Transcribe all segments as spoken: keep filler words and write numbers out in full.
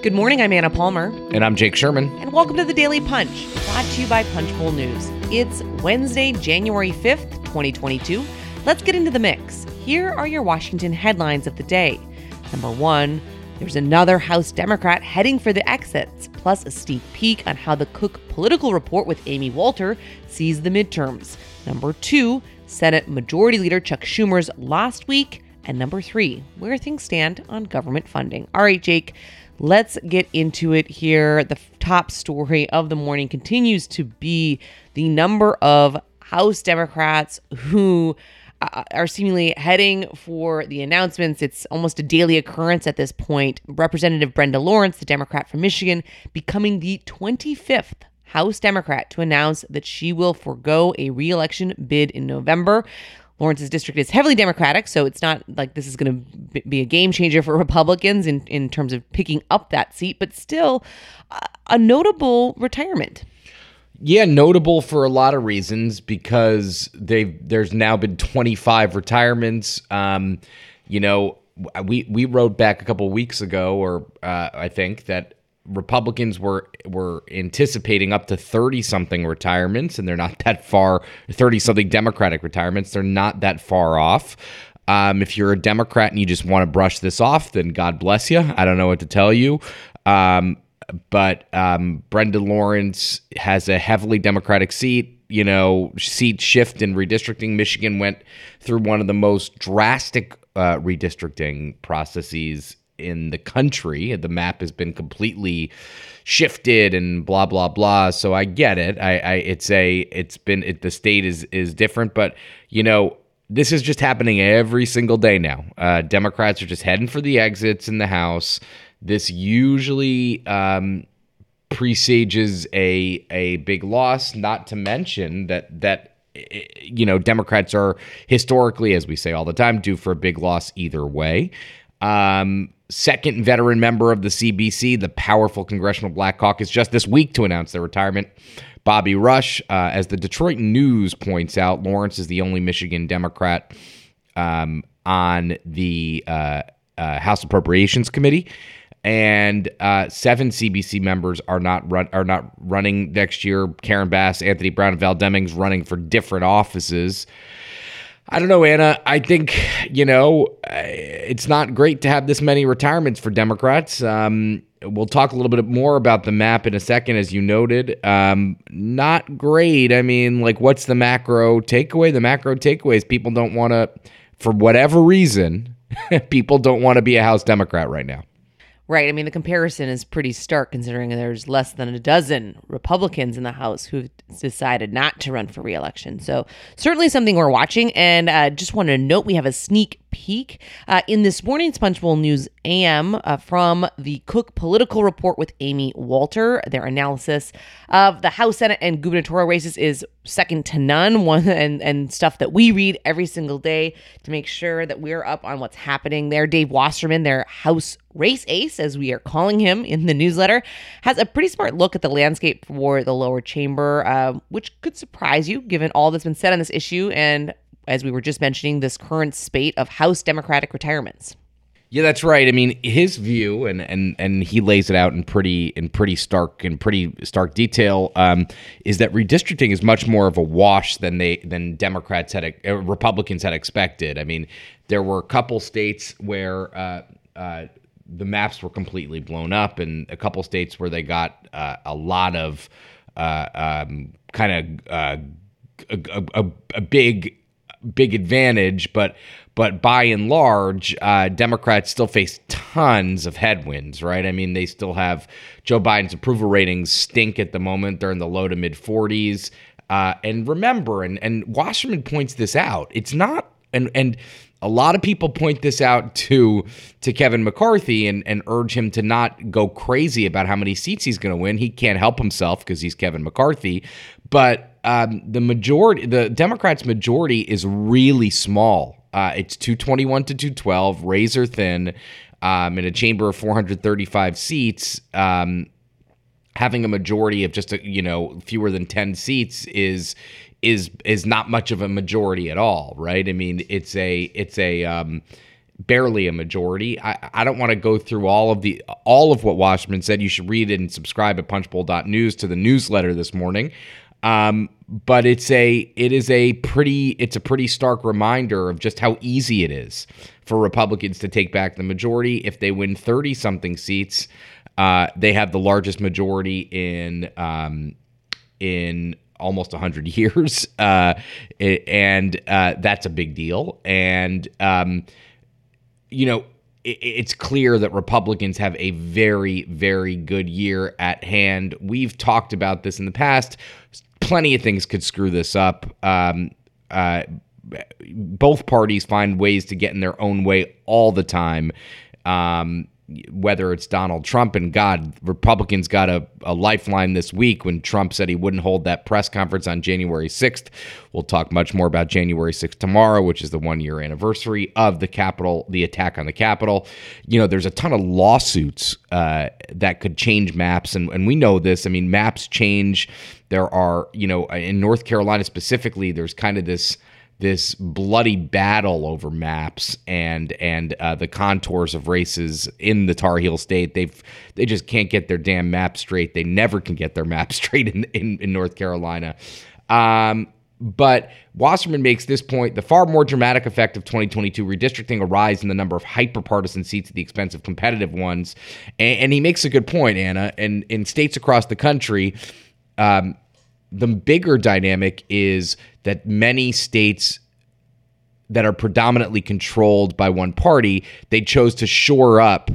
Good morning, I'm Anna Palmer. And I'm Jake Sherman. And welcome to the Daily Punch, brought to you by Punchbowl News. It's Wednesday, January fifth, twenty twenty-two. Let's get into the mix. Here are your Washington headlines of the day. Number one, there's another House Democrat heading for the exits, plus a sneak peek on how the Cook Political Report with Amy Walter sees the midterms. Number two, Senate Majority Leader Chuck Schumer's last week. And number three, where things stand on government funding. All right, Jake, let's get into it here. The top story of the morning continues to be the number of House Democrats who uh, are seemingly heading for the announcements. It's almost a daily occurrence at this point. Representative Brenda Lawrence, the Democrat from Michigan, becoming the twenty-fifth House Democrat to announce that she will forego a re-election bid in November. Lawrence's district is heavily Democratic, so it's not like this is going to be a game changer for Republicans in, in terms of picking up that seat, but still a, a notable retirement. Yeah, notable for a lot of reasons because they've there's now been twenty-five retirements. Um, you know, we we wrote back a couple of weeks ago, or uh, I think that Republicans were were anticipating up to thirty-something retirements, and they're not that far, thirty-something Democratic retirements. They're not that far off. Um, if you're a Democrat and you just want to brush this off, then God bless you. I don't know what to tell you. Um, but um, Brenda Lawrence has a heavily Democratic seat. You know, seat shift in redistricting. Michigan went through one of the most drastic uh, redistricting processes in the country. The map has been completely shifted and blah blah blah. So I get it. I, I it's a it's been it, the state is is different, but you know this is just happening every single day now. Uh, Democrats are just heading for the exits in the House. This usually um, presages a a big loss. Not to mention that that. You know, Democrats are historically, as we say all the time, due for a big loss either way. Um, second veteran member of the C B C, the powerful Congressional Black Caucus, just this week to announce their retirement. Bobby Rush, uh, as the Detroit News points out, Lawrence is the only Michigan Democrat um, on the uh, uh, House Appropriations Committee. And uh, seven C B C members are not run are not running next year. Karen Bass, Anthony Brown, and Val Demings running for different offices. I don't know, Anna. I think, you know, it's not great to have this many retirements for Democrats. Um, we'll talk a little bit more about the map in a second, as you noted. Um, not great. I mean, like, what's the macro takeaway? The macro takeaway is people don't want to, for whatever reason, people don't want to be a House Democrat right now. Right. I mean, the comparison is pretty stark considering there's less than a dozen Republicans in the House who've decided not to run for re-election. So certainly something we're watching. And uh, just wanted to note we have a sneak peek uh, in this morning's Punchbowl News A M uh, from the Cook Political Report with Amy Walter. Their analysis of the House, Senate, and gubernatorial races is second to none. One and, and stuff that we read every single day to make sure that we're up on what's happening there. Dave Wasserman, their House race ace, as we are calling him in the newsletter, has a pretty smart look at the landscape for the lower chamber, uh, which could surprise you given all that's been said on this issue and, as we were just mentioning, this current spate of House Democratic retirements. Yeah, that's right. I mean, his view, and and and he lays it out in pretty in pretty stark in pretty stark detail, um, is that redistricting is much more of a wash than they than Democrats had uh, Republicans had expected. I mean, there were a couple states where uh, uh, the maps were completely blown up, and a couple states where they got uh, a lot of uh, um, kind of uh, a, a, a big. big advantage, but but by and large, uh, Democrats still face tons of headwinds, right? I mean, they still have Joe Biden's approval ratings stink at the moment. They're in the low to mid forties. Uh, and remember, and, and Wasserman points this out, it's not, and and a lot of people point this out to to Kevin McCarthy and, and urge him to not go crazy about how many seats he's going to win. He can't help himself because he's Kevin McCarthy. But um, the majority, the Democrats' majority is really small. Uh, it's two twenty-one to two twelve, razor thin, um, in a chamber of four hundred thirty-five seats. Um, having a majority of just a, you know fewer than ten seats is is is not much of a majority at all, right? I mean, it's a it's a um, barely a majority. I, I don't want to go through all of the all of what Wasserman said. You should read it and subscribe at punchbowl dot news to the newsletter this morning. Um, but it's a it is a pretty it's a pretty stark reminder of just how easy it is for Republicans to take back the majority. If they win thirty something seats, uh, they have the largest majority in um, in almost one hundred years, uh, and uh, that's a big deal. And um, you know, it, it's clear that Republicans have a very, very good year at hand. We've talked about this in the past. Plenty of things could screw this up. Um, uh, both parties find ways to get in their own way all the time. Um, whether it's Donald Trump, and God, Republicans got a, a lifeline this week when Trump said he wouldn't hold that press conference on January sixth. We'll talk much more about January sixth tomorrow, which is the one-year anniversary of the Capitol, the attack on the Capitol. You know, there's a ton of lawsuits uh, that could change maps, and, and we know this. I mean, maps change. There are, you know, in North Carolina specifically, there's kind of this this bloody battle over maps and and uh, the contours of races in the Tar Heel state. They've they just can't get their damn map straight. They never can get their map straight in in, in North Carolina. Um, but Wasserman makes this point: the far more dramatic effect of twenty twenty-two redistricting a rise in the number of hyper-partisan seats at the expense of competitive ones. And, and he makes a good point, Anna. And in states across the country, um, the bigger dynamic is that many states that are predominantly controlled by one party, they chose to shore up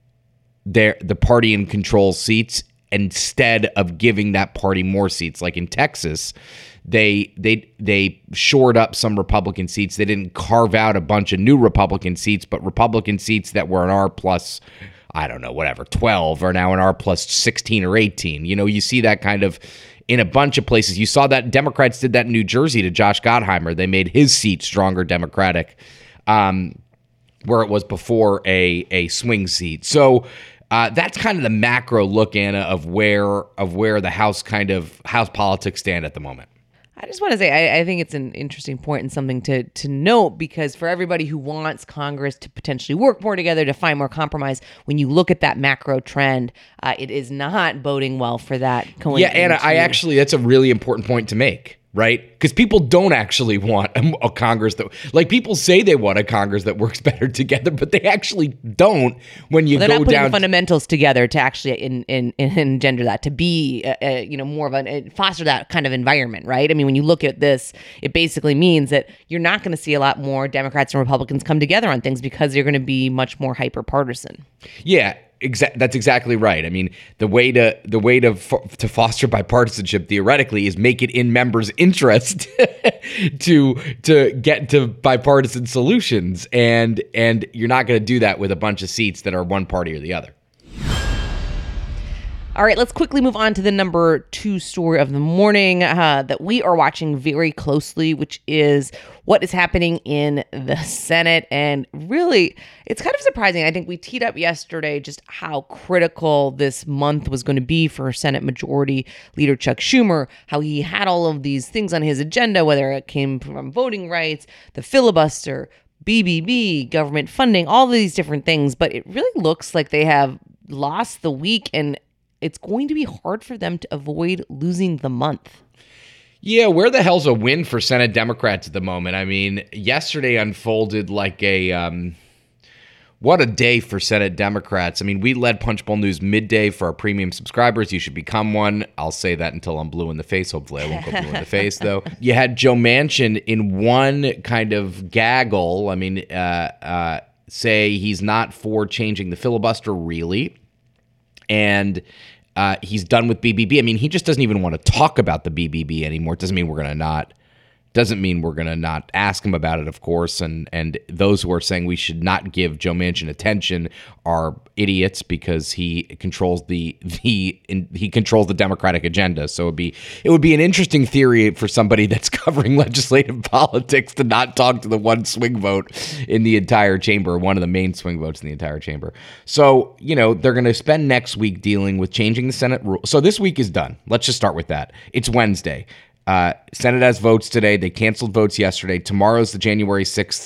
their the party in control seats instead of giving that party more seats. Like in Texas, they they they shored up some Republican seats. They didn't carve out a bunch of new Republican seats, but Republican seats that were an R plus, I don't know, whatever, twelve are now an R plus sixteen or eighteen. You know, you see that kind of in a bunch of places. You saw that Democrats did that in New Jersey to Josh Gottheimer. They made his seat stronger Democratic, um, where it was before a a swing seat. So uh, that's kind of the macro look, Anna, of where of where the House kind of House politics stand at the moment. I just want to say, I, I think it's an interesting point and something to to note, because for everybody who wants Congress to potentially work more together, to find more compromise, when you look at that macro trend, uh, it is not boding well for that. Going yeah, Anna, into- I actually, that's a really important point to make. Right? Because people don't actually want a, a Congress that, like, people say they want a Congress that works better together, but they actually don't when you well, go they're not putting down. the fundamentals together to actually in, in, in engender that, to be, uh, uh, you know, more of a, foster that kind of environment, right? I mean, when you look at this, it basically means that you're not going to see a lot more Democrats and Republicans come together on things because they're going to be much more hyper partisan. Yeah. Exa- that's exactly right. I mean, the way to the way to fo- to foster bipartisanship theoretically is make it in members' interest to to get to bipartisan solutions, and and you're not going to do that with a bunch of seats that are one party or the other. All right, let's quickly move on to the number two story of the morning uh, that we are watching very closely, which is what is happening in the Senate. And really, it's kind of surprising. I think we teed up yesterday just how critical this month was going to be for Senate Majority Leader Chuck Schumer, how he had all of these things on his agenda, whether it came from voting rights, the filibuster, B B B, government funding, all of these different things. But it really looks like they have lost the week, and it's going to be hard for them to avoid losing the month. Yeah, where the hell's a win for Senate Democrats at the moment? I mean, yesterday unfolded like a, um, what a day for Senate Democrats. I mean, we led Punchbowl News midday for our premium subscribers. You should become one. I'll say that until I'm blue in the face. Hopefully I won't go blue in the face, though. You had Joe Manchin in one kind of gaggle. I mean, uh, uh, say he's not for changing the filibuster, really. And uh, he's done with B B B. I mean, he just doesn't even want to talk about the B B B anymore. It doesn't mean we're going to not. Doesn't mean we're going to not ask him about it, of course. And and those who are saying we should not give Joe Manchin attention are idiots, because he controls the the in, he controls the Democratic agenda. So it'd be it would be an interesting theory for somebody that's covering legislative politics to not talk to the one swing vote in the entire chamber, one of the main swing votes in the entire chamber. So, you know, they're going to spend next week dealing with changing the Senate rule. So this week is done. Let's just start with that. It's Wednesday. Uh, Senate has votes today. They canceled votes yesterday. Tomorrow's the January sixth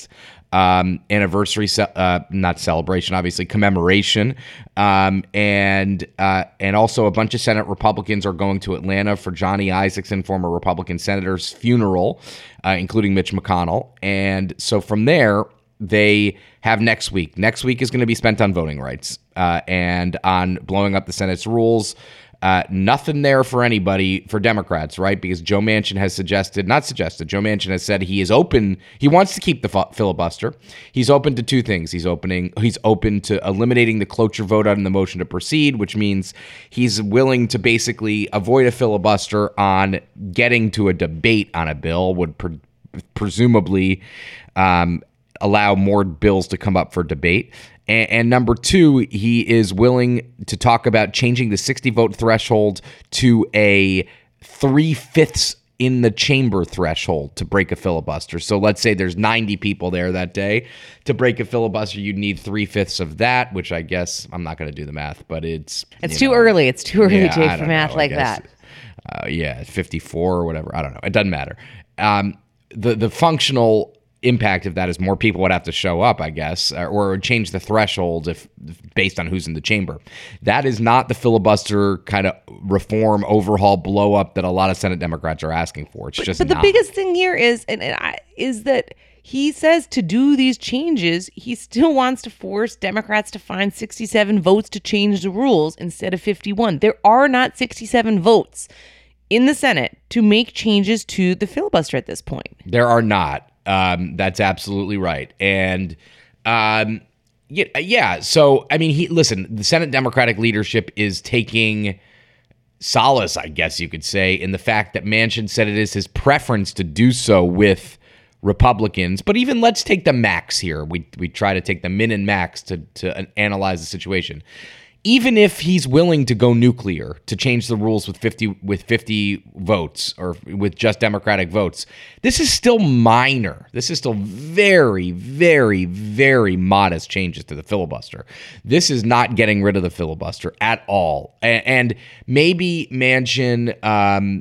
um, anniversary, ce- uh, not celebration, obviously commemoration, um, and uh, and also a bunch of Senate Republicans are going to Atlanta for Johnny Isakson, former Republican senator's funeral, uh, including Mitch McConnell. And so from there, they have next week. Next week is going to be spent on voting rights uh, and on blowing up the Senate's rules. Uh, nothing there for anybody, for Democrats, right? Because Joe Manchin has suggested, not suggested, Joe Manchin has said he is open, he wants to keep the fu- filibuster. He's open to two things. He's opening, he's open to eliminating the cloture vote on the motion to proceed, which means he's willing to basically avoid a filibuster on getting to a debate on a bill, would pre- presumably um, allow more bills to come up for debate. And, and number two, he is willing to talk about changing the sixty vote threshold to a three-fifths in the chamber threshold to break a filibuster. So let's say there's ninety people there that day. To break a filibuster, you'd need three-fifths of that, which I guess, I'm not going to do the math, but it's... It's too know, early. It's too early, yeah, Jay, for math know, like that. Uh, yeah, fifty-four or whatever. I don't know. It doesn't matter. Um, the the functional impact of that is more people would have to show up, I guess, or, or change the threshold if based on who's in the chamber. That is not the filibuster kind of reform, overhaul, blow up that a lot of Senate Democrats are asking for. It's but, just but the not. biggest thing here is, and, and I, is that he says to do these changes, he still wants to force Democrats to find sixty-seven votes to change the rules instead of fifty-one. There are not sixty-seven votes in the Senate to make changes to the filibuster at this point. There are not. Um, that's absolutely right. And um, yeah, yeah, so, I mean, he listen, the Senate Democratic leadership is taking solace, I guess you could say, in the fact that Manchin said it is his preference to do so with Republicans. But even let's take the max here. We we try to take the min and max to, to analyze the situation. Even if he's willing to go nuclear to change the rules with fifty with fifty votes or with just Democratic votes, this is still minor. This is still very, very, very modest changes to the filibuster. This is not getting rid of the filibuster at all. And, and maybe Manchin, um,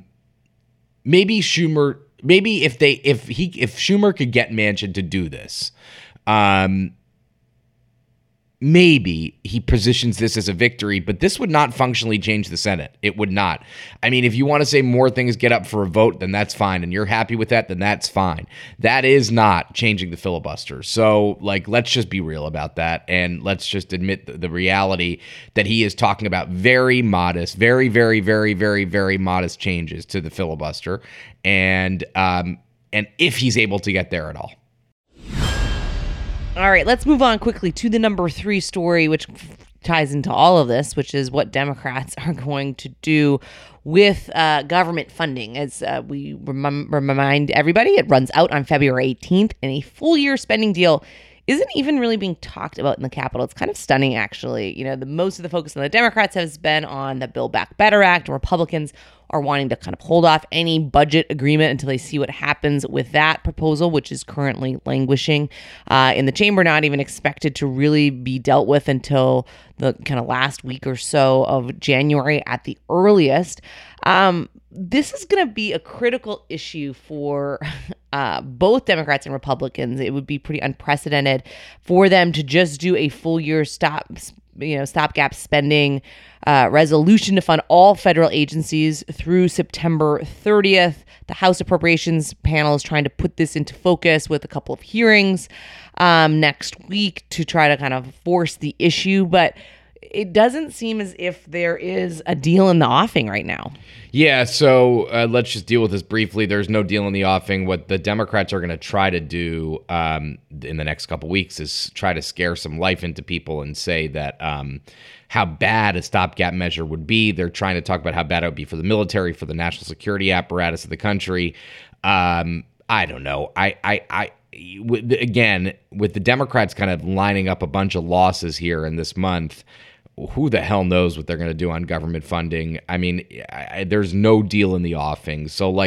maybe Schumer, maybe if they if he if Schumer could get Manchin to do this, um. Maybe he positions this as a victory, but this would not functionally change the Senate. It would not. I mean, if you want to say more things get up for a vote, then that's fine. And you're happy with that, then that's fine. That is not changing the filibuster. So, like, let's just be real about that. And let's just admit the, the reality that he is talking about very modest, very, very, very, very, very modest changes to the filibuster. And, um, and if he's able to get there at all. All right, let's move on quickly to the number three story, which ties into all of this, which is what Democrats are going to do with uh, government funding. As uh, we rem- remind everybody, it runs out on February eighteenth, and a full year spending deal isn't even really being talked about in the Capitol. It's kind of stunning, actually. You know, the most of the focus on the Democrats has been on the Build Back Better Act, and Republicans are wanting to kind of hold off any budget agreement until they see what happens with that proposal, which is currently languishing uh, in the chamber, not even expected to really be dealt with until the kind of last week or so of January at the earliest. Um, this is going to be a critical issue for uh, both Democrats and Republicans. It would be pretty unprecedented for them to just do a full year stop, you know, stopgap spending uh, resolution to fund all federal agencies through September thirtieth. The House Appropriations panel is trying to put this into focus with a couple of hearings um, next week to try to kind of force the issue, but it doesn't seem as if there is a deal in the offing right now. Yeah, so uh, let's just deal with this briefly. There's no deal in the offing. What the Democrats are going to try to do um, in the next couple weeks is try to scare some life into people and say that um, how bad a stopgap measure would be. They're trying to talk about how bad it would be for the military, for the national security apparatus of the country. Um, I don't know. I, I, I, with, again, with the Democrats kind of lining up a bunch of losses here in this month, who the hell knows what they're going to do on government funding? I mean, I, there's no deal in the offing. So, like,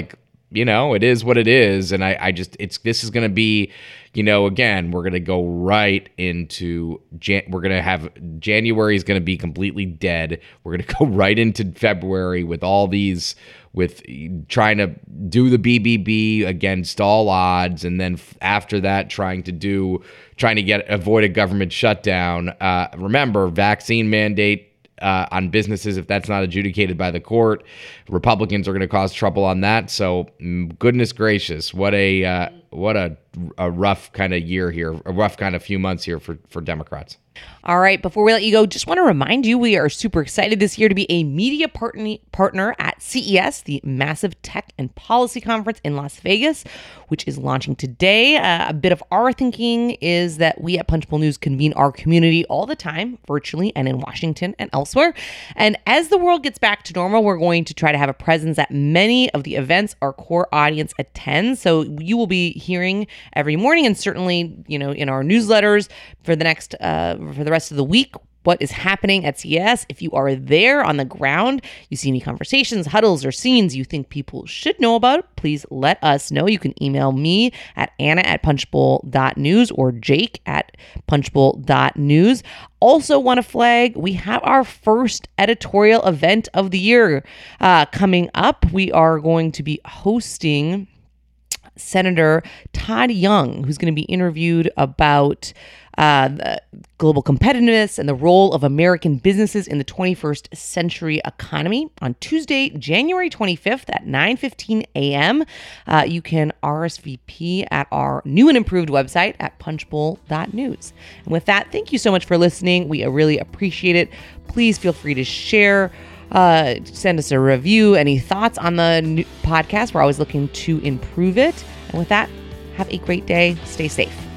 you know, it is what it is. And I, I just, it's, this is going to be, you know, again, we're going to go right into, Jan- we're going to have, January is going to be completely dead. We're going to go right into February with all these, with trying to do the B B B against all odds. And then f- after that, trying to do, trying to get, avoid a government shutdown. Uh, remember, vaccine mandate Uh, on businesses, if that's not adjudicated by the court, Republicans are going to cause trouble on that. So, goodness gracious, what a uh, what a a rough kind of year here, a rough kind of few months here for for Democrats. All right, before we let you go, just want to remind you we are super excited this year to be a media partner partner at C E S, the massive tech and policy conference in Las Vegas, which is launching today. Uh, a bit of our thinking is that we at Punchbowl News convene our community all the time, virtually and in Washington and elsewhere. And as the world gets back to normal, we're going to try to have a presence at many of the events our core audience attends. So you will be hearing every morning, and certainly, you know, in our newsletters for the next uh, for the rest of the week, what is happening at C E S. If you are there on the ground, you see any conversations, huddles, or scenes you think people should know about, please let us know. You can email me at Anna at punchbowl dot news or Jake at punchbowl dot news. Also want to flag, we have our first editorial event of the year uh, coming up. We are going to be hosting Senator Todd Young, who's going to be interviewed about uh, the global competitiveness and the role of American businesses in the twenty-first century economy on Tuesday, January twenty-fifth at nine fifteen a.m. Uh, you can R S V P at our new and improved website at punchbowl dot news. And with that, thank you so much for listening. We really appreciate it. Please feel free to share. Uh, send us a review, any thoughts on the new podcast. We're always looking to improve it. And with that, have a great day. Stay safe.